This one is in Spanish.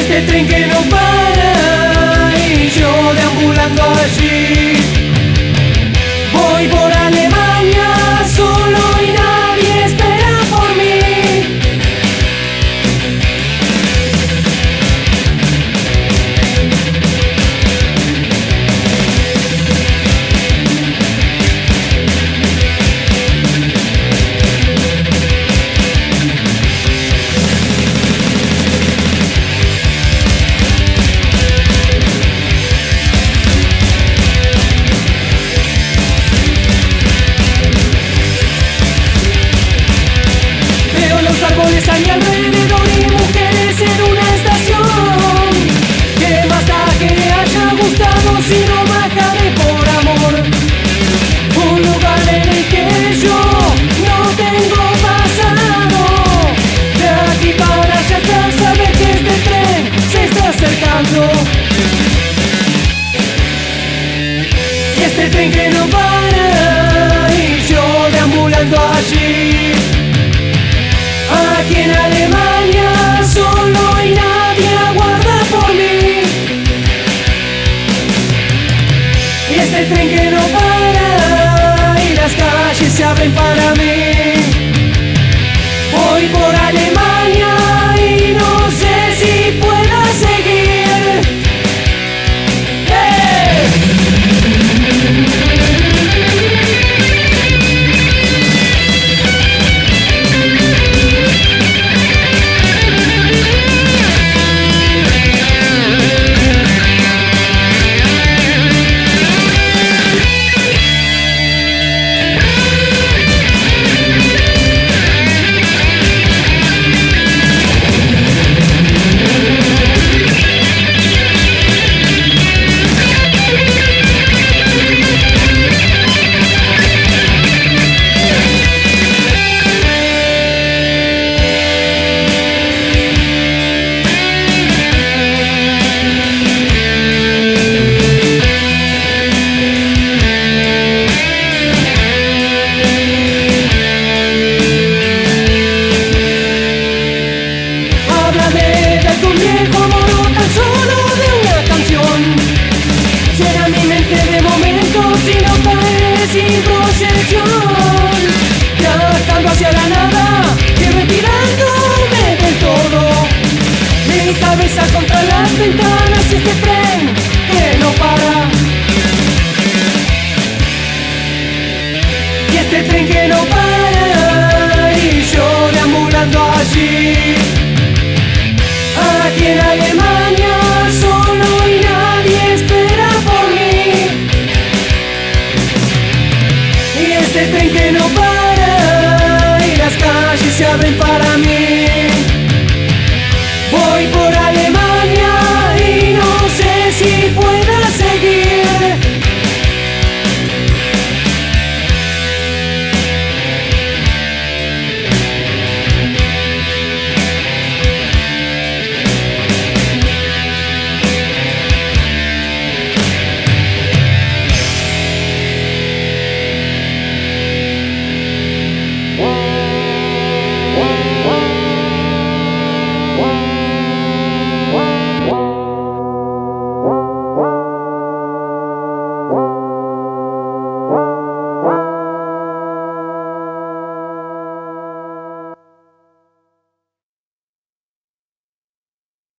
este tren que no para y yo deambulando allí. Voy por Alemania solo y nadie espera por mí. Árboles a mi alrededor y mujeres en una estación. ¿Qué más da que haya gustado si no bajaré por amor? Un lugar en el que yo no tengo pasado. De aquí para allá atrás sabe que este tren se está acercando. Y este tren que no para y yo deambulando allí. Aquí en Alemania solo y nadie aguarda por mí. Y este tren que no para y las calles se abren para mí. Voy por Alemania y no sé si pueda seguir. ¡Hey! Sin proyección, viajando hacia la nada y retirándome del todo. Mi cabeza contra las ventanas y este tren que no para.